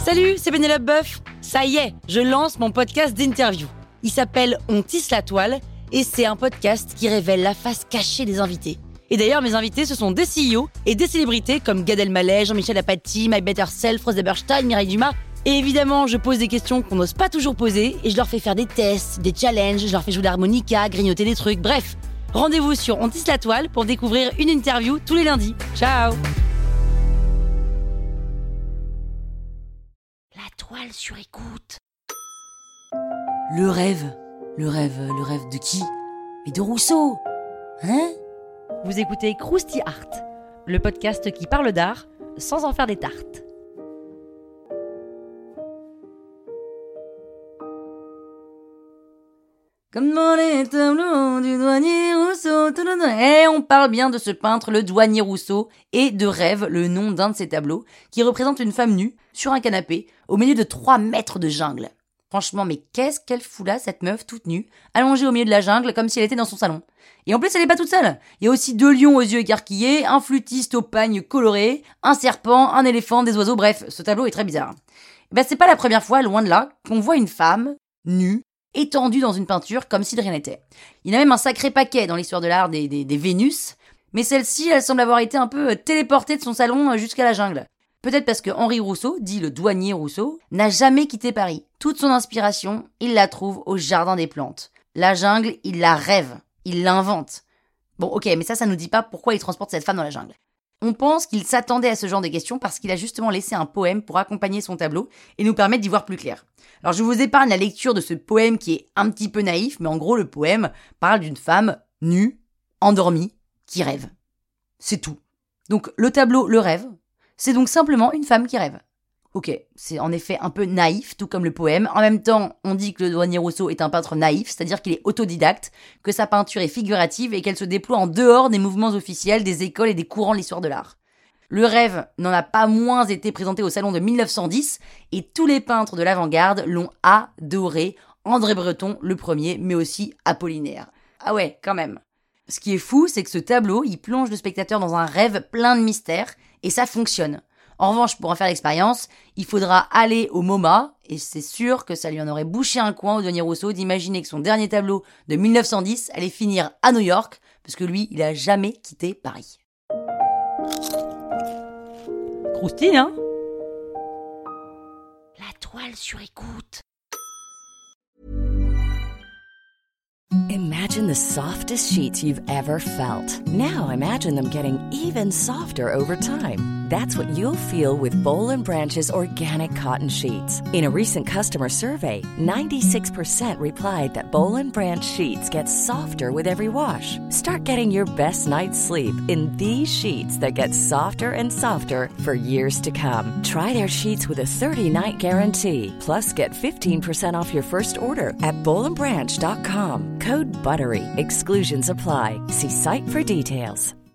Salut, c'est Pénélope Boeuf. Ça y est, je lance mon podcast d'interview. Il s'appelle On tisse la toile et c'est un podcast qui révèle la face cachée des invités. Et d'ailleurs, mes invités, ce sont des CEO et des célébrités comme Gad Elmaleh, Jean-Michel Apathy, My Better Self, Rose Eberstein, Mireille Dumas. Et évidemment, je pose des questions qu'on n'ose pas toujours poser et je leur fais faire des tests, des challenges, je leur fais jouer de l'harmonica, grignoter des trucs, bref. Rendez-vous sur On tisse la toile pour découvrir une interview tous les lundis. Ciao! La toile sur écoute. Le rêve de qui? Mais de Rousseau. Hein? Vous écoutez Krusty Art, le podcast qui parle d'art sans en faire des tartes. Comme dans les tableaux du douanier Rousseau. Et on parle bien de ce peintre, le douanier Rousseau, et de Rêve, le nom d'un de ses tableaux, qui représente une femme nue, sur un canapé, au milieu de 3 mètres de jungle. Franchement, mais qu'est-ce qu'elle fout là, cette meuf toute nue, allongée au milieu de la jungle, comme si elle était dans son salon. Et en plus, elle est pas toute seule. Il y a aussi 2 lions aux yeux écarquillés, un flûtiste au pagne coloré, un serpent, un éléphant, des oiseaux, bref, ce tableau est très bizarre. C'est pas la première fois, loin de là, qu'on voit une femme, nue, étendue dans une peinture comme si de rien n'était. Il y a même un sacré paquet dans l'histoire de l'art des Vénus, mais celle-ci, elle semble avoir été un peu téléportée de son salon jusqu'à la jungle. Peut-être parce que Henri Rousseau, dit le douanier Rousseau, n'a jamais quitté Paris. Toute son inspiration, il la trouve au Jardin des Plantes. La jungle, il la rêve, il l'invente. Bon, ok, mais ça nous dit pas pourquoi il transporte cette femme dans la jungle. On pense qu'il s'attendait à ce genre de questions parce qu'il a justement laissé un poème pour accompagner son tableau et nous permettre d'y voir plus clair. Alors je vous épargne la lecture de ce poème qui est un petit peu naïf, mais en gros le poème parle d'une femme nue, endormie, qui rêve. C'est tout. Donc le tableau, le rêve, c'est donc simplement une femme qui rêve. Ok, c'est en effet un peu naïf, tout comme le poème. En même temps, on dit que le douanier Rousseau est un peintre naïf, c'est-à-dire qu'il est autodidacte, que sa peinture est figurative et qu'elle se déploie en dehors des mouvements officiels, des écoles et des courants de l'histoire de l'art. Le rêve n'en a pas moins été présenté au salon de 1910 et tous les peintres de l'avant-garde l'ont adoré. André Breton, le premier, mais aussi Apollinaire. Ah ouais, quand même. Ce qui est fou, c'est que ce tableau, il plonge le spectateur dans un rêve plein de mystères et ça fonctionne. En revanche, pour en faire l'expérience, il faudra aller au MoMA, et c'est sûr que ça lui en aurait bouché un coin au douanier Rousseau d'imaginer que son dernier tableau de 1910 allait finir à New York, parce que lui, il a jamais quitté Paris. Croustille, hein? La toile sur écoute. Imagine the softest sheets you've ever felt. Now imagine them getting even softer over time. That's what you'll feel with Boll & Branch's organic cotton sheets. In a recent customer survey, 96% replied that Boll & Branch sheets get softer with every wash. Start getting your best night's sleep in these sheets that get softer and softer for years to come. Try their sheets with a 30-night guarantee. Plus, get 15% off your first order at bollandbranch.com. Code BUTTERY. Exclusions apply. See site for details.